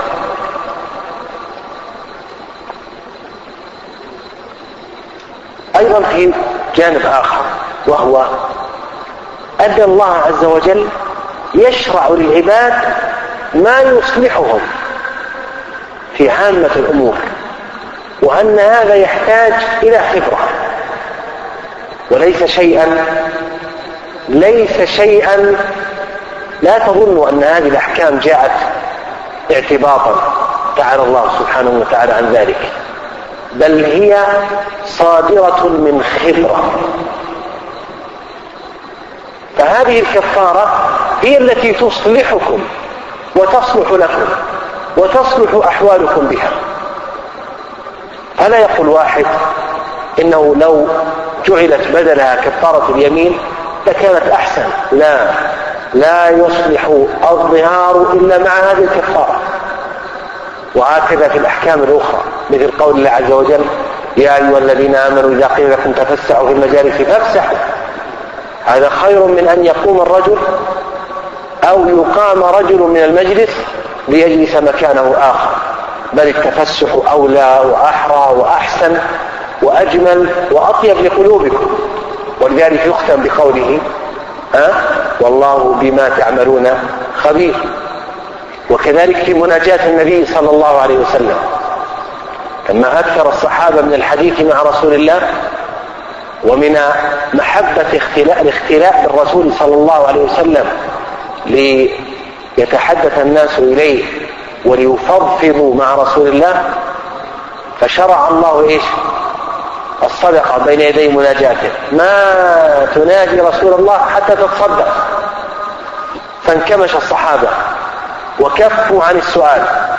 أيضا في جانب آخر، وهو أن الله عز وجل يشرع للعباد ما يصلحهم في عامة الأمور، وأن هذا يحتاج إلى خبرة وليس شيئا لا تظنوا أن هذه الأحكام جاءت اعتباطا، تعالى الله سبحانه وتعالى عن ذلك، بل هي صادرة من خبرة. فهذه الكفارة هي التي تصلحكم وتصلح لكم وتصلح أحوالكم بها. فلا يقول واحد إنه لو جعلت بدلها كفارة اليمين لكانت أحسن. لا يصلح الظهار إلا مع هذه الكفارة. وهكذا في الأحكام الأخرى مثل قول الله عز وجل يا أيها الذين آمنوا إذا قيل لكم تفسحوا في المجالس فافسحوا. هذا خير من أن يقوم الرجل أو يقام رجل من المجلس ليجلس مكانه آخر، بل التفسح أولى وأحرى وأحسن وأجمل وأطيب لقلوبكم. ولذلك يختم بقوله والله بما تعملون خبير. وكذلك في مناجاة النبي صلى الله عليه وسلم لما أكثر الصحابة من الحديث مع رسول الله ومن محبة الاختلاء بالرسول صلى الله عليه وسلم ليتحدث الناس إليه وليفضفضوا مع رسول الله، فشرع الله الصدقة بين يدي مناجاته. ما تناجي رسول الله حتى تتصدق. فانكمش الصحابة وكفوا عن السؤال،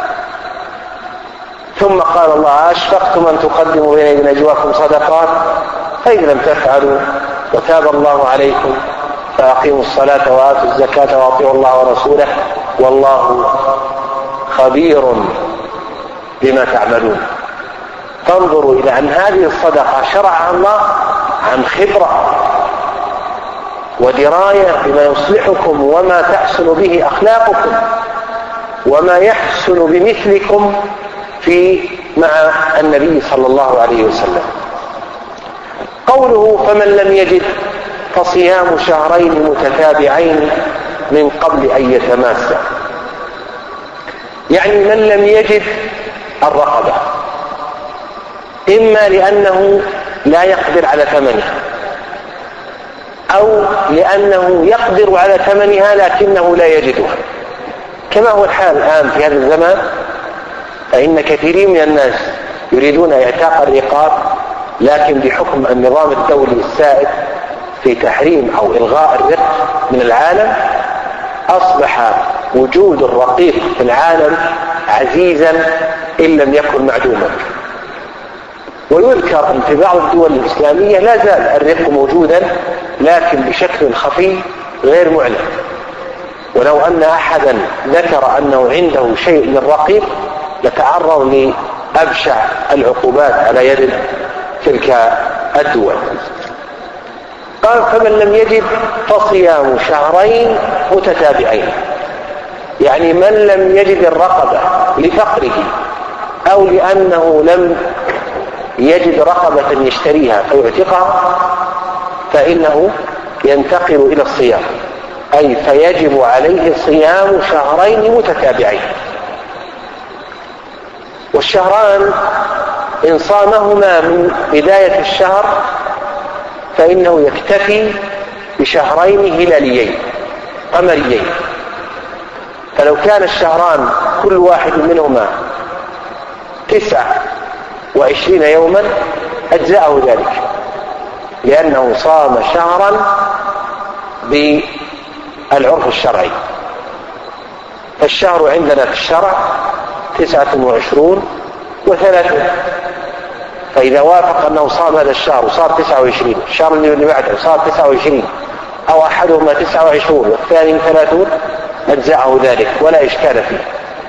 ثم قال الله أشفقتم أن تقدموا بين نجواكم صدقات فإن لم تفعلوا وتاب الله عليكم فأقيموا الصلاة وآتوا الزكاة وأطيعوا الله ورسوله والله خبير بما تعملون. فانظروا إلى أن هذه الصدقة شرعها الله عن خبرة ودراية بما يصلحكم وما تحسن به أخلاقكم وما يحسن بمثلكم مع النبي صلى الله عليه وسلم. قوله فمن لم يجد فصيام شهرين متتابعين من قبل أن يتماسا، يعني من لم يجد الرقبة إما لأنه لا يقدر على ثمنها أو لأنه يقدر على ثمنها لكنه لا يجدها، كما هو الحال الآن في هذا الزمان. فإن كثيرين من الناس يريدون اعتاق الرقاب، لكن بحكم النظام الدولي السائد في تحريم أو إلغاء الرق من العالم أصبح وجود الرقيق في العالم عزيزا إن لم يكن معدوما. ويذكر أن في بعض الدول الإسلامية لا زال الرق موجودا لكن بشكل خفي غير معلن، ولو أن أحدا ذكر أنه عنده شيء من رقيق يتعرض لأبشع العقوبات على يد تلك الدول. قال فمن لم يجد فصيام شهرين متتابعين، يعني من لم يجد الرقبة لفقره أو لأنه لم يجد رقبة يشتريها فيعتقها فإنه ينتقل إلى الصيام، أي فيجب عليه صيام شهرين متتابعين. والشهران إن صامهما من بداية الشهر فإنه يكتفي بشهرين هلاليين قمريين. فلو كان الشهران كل واحد منهما 29 يوما أجزأه ذلك، لأنه صام شهرا بالعرف الشرعي. فالشهر عندنا في الشرع 29 و30، فإذا وافق أنه صام هذا الشهر وصار 29، الشهر اللي بعده صار 29 أو أحدهما 29 والثاني 30 أجزأه ذلك ولا إشكال فيه.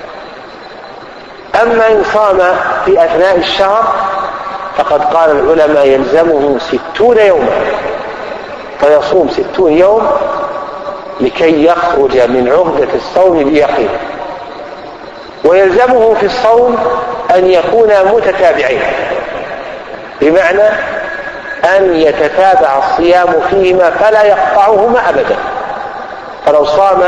أما إن صام في أثناء الشهر فقد قال العلماء يلزمه 60 يوما، فيصوم 60 يوم لكي يخرج من عهدة الصوم بيقين. ويلزمه في الصوم أن يكونا متتابعين، بمعنى أن يتتابع الصيام فيهما فلا يقطعهما أبدا. فلو صام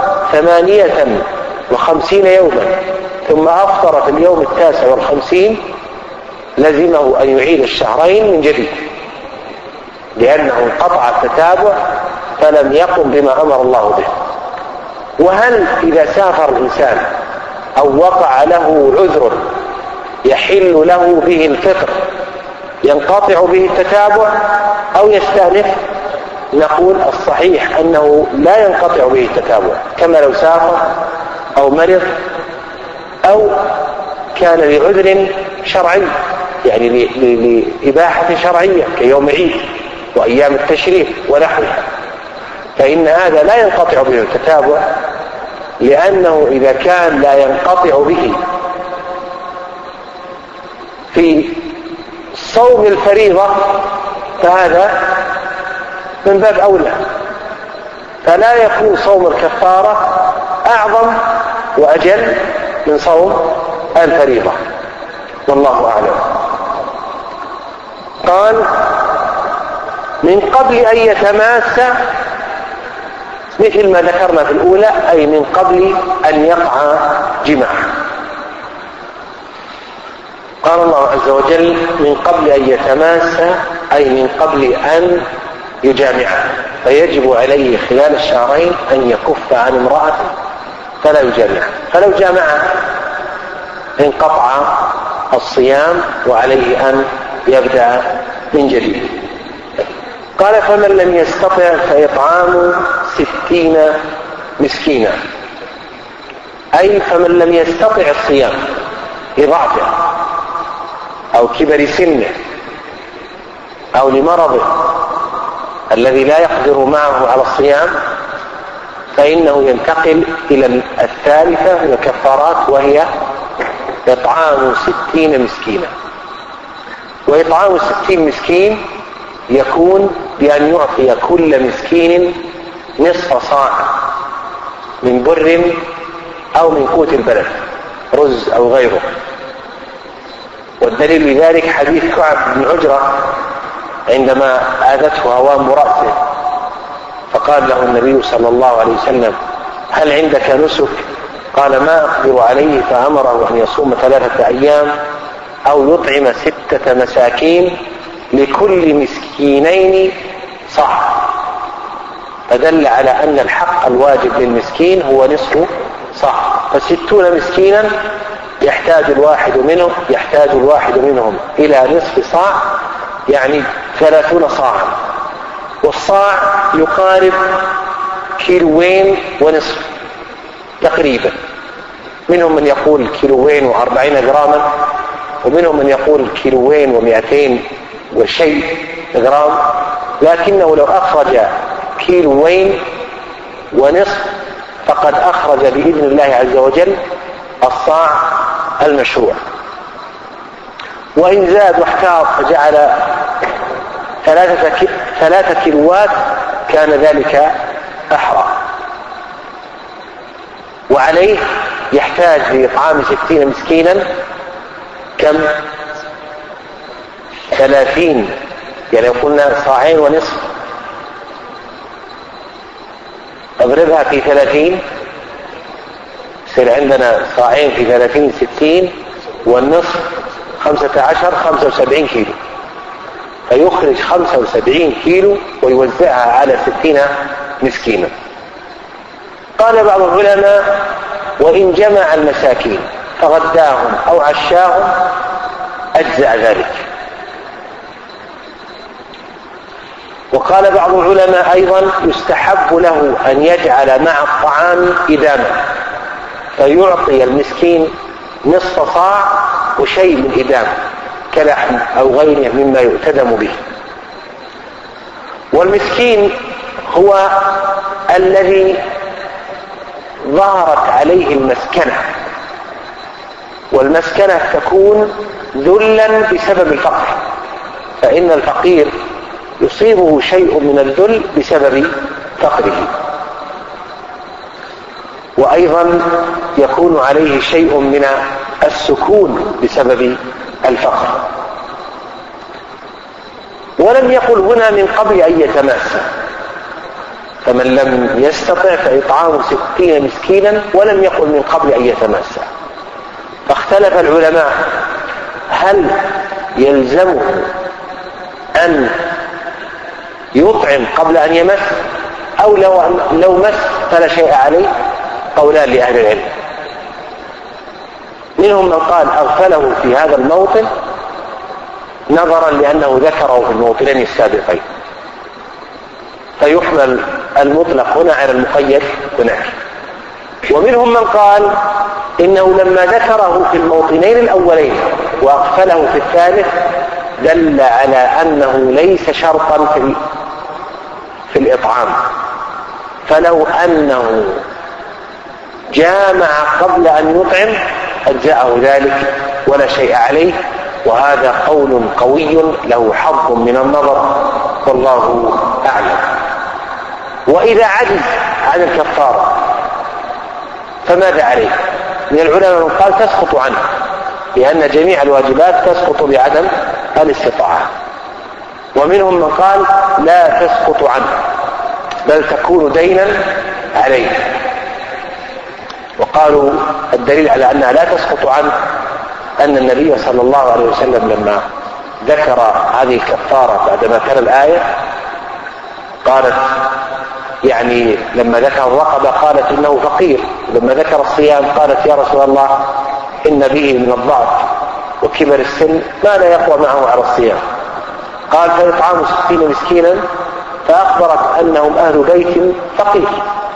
58 يوما ثم أفطر في اليوم 59 لزمه أن يعيد الشهرين من جديد، لأنه انقطع التتابع فلم يقم بما أمر الله به. وهل إذا سافر الإنسان أو وقع له عذر يحل له به الفطر ينقطع به التتابع أو يستأنف؟ نقول الصحيح أنه لا ينقطع به التتابع، كما لو سافر أو مرض أو كان لعذر شرعي، يعني لإباحة شرعية كيوم عيد وأيام التشريق ونحوها، فإن هذا لا ينقطع به التتابع، لأنه إذا كان لا ينقطع به في صوم الفريضة فهذا من باب أولى، فلا يكون صوم الكفارة أعظم وأجل من صوم الفريضة، والله أعلم. قال من قبل أن يتماسى، مثل ما ذكرنا في الأولى، أي من قبل أن يقع جماع. قال الله عز وجل من قبل أن يتماسى، أي من قبل أن يجامع، فيجب عليه خلال الشهرين أن يكف عن امرأته فلا يجامع، فلو جامع انقطع الصيام وعليه أن يبدأ من جديد. قال فمن لم يستطع فإطعام 60 مسكينا، أي فمن لم يستطع الصيام لضعفه أو كبر سنه أو لمرضه الذي لا يقدر معه على الصيام فإنه ينتقل إلى الثالثة من الكفارات، وهي إطعام 60 مسكينا. وإطعام 60 مسكين يكون بأن يعطي كل مسكين نصف صاع من بر أو من قوت البلد، رز أو غيره. والدليل لذلك حديث كعب بن عجرة عندما آذته هوام رأسه فقال له النبي صلى الله عليه وسلم: هل عندك نسك؟ قال: ما أقدر عليه. فأمره أن يصوم 3 أيام أو يطعم 6 مساكين لكل مسكينين صاع. فدل على أن الحق الواجب للمسكين هو نصف صاع، ف60 مسكينا يحتاج الواحد منهم إلى نصف صاع، يعني 30 صاعا. والصاع يقارب 2.5 كيلو تقريبا. منهم من يقول 240 جراما، ومنهم من يقول 200 وشيء جرام، لكنه لو أخرج 1.5 كيلو فقد أخرج بإذن الله عز وجل الصاع المشروع. وإن زاد واحتاط فجعل 3 كيلوات كان ذلك أحرى. وعليه يحتاج لإطعام 60 مسكينا كم؟ 30. يعني قلنا 2.5 صاع، اضربها في 30 يصير عندنا 2 صاع في 30 60، والنصف 15 75 كيلو. فيخرج 75 كيلو ويوزعها على 60 مسكينا. قال بعض العلماء: وإن جمع المساكين فغداهم أو عشاهم أجزأ ذلك. وقال بعض العلماء أيضا: يستحب له أن يجعل مع الطعام إداما، فيعطي المسكين نصف صاع وشيء من إدام كلحم أو غيره مما يؤتدم به. والمسكين هو الذي ظهرت عليه المسكنة، والمسكنة تكون ذلا بسبب الفقر، فإن الفقير يصيبه شيء من الذل بسبب فقره، وأيضا يكون عليه شيء من السكون بسبب الفقر. ولم يقل هنا من قبل أن يتماسى، فمن لم يستطع فإطعام 60 مسكينا، ولم يقل من قبل أن يتماسى. فاختلف العلماء: هل يلزمه أن يطعم قبل أن يمس، أو لو مس فلا شيء عليه؟ قولان لأهل العلم. منهم من قال أغفله في هذا الموطن نظرا لأنه ذكره في الموطنين السابقين، فيحمل المطلق هنا على المقيد هناك. ومنهم من قال إنه لما ذكره في الموطنين الأولين وأغفله في الثالث دل على أنه ليس شرطا في الإطعام، فلو أنه جامع قبل أن يطعم أجزأه ذلك ولا شيء عليه. وهذا قول قوي له حظ من النظر، والله أعلم. وإذا عجز عن الكفارة فماذا عليه؟ من العلماء من قال تسقط عنه، لأن جميع الواجبات تسقط بعدم الاستطاعة. ومنهم من قال لا تسقط عنه بل تكون دينا عليه، وقالوا الدليل على أنها لا تسقط عنه أن النبي صلى الله عليه وسلم لما ذكر هذه الكفارة بعدما تلا الآية قالت، يعني لما ذكر الرقبة قالت إنه فقير، لما ذكر الصيام قالت يا رسول الله إن به من الضعف وكبر السن ما لا يقوى معه على الصيام. قال فيطعام 60 مسكينا، فأخبرت أنهم أهل بيت فقير.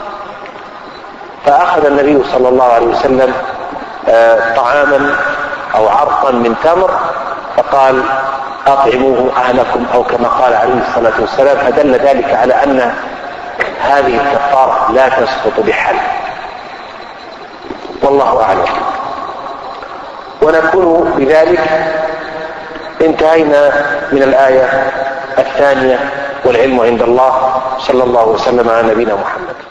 فأخذ النبي صلى الله عليه وسلم طعاما أو عرقا من تمر، فقال أطعموه أهلكم أو كما قال عليه الصلاة والسلام، فدل ذلك على أن هذه الكفارة لا تسقط بحال. والله أعلم. ونكون بذلك انتهينا من الآية الثانية، والعلم عند الله. صلى الله وسلم على نبينا محمد.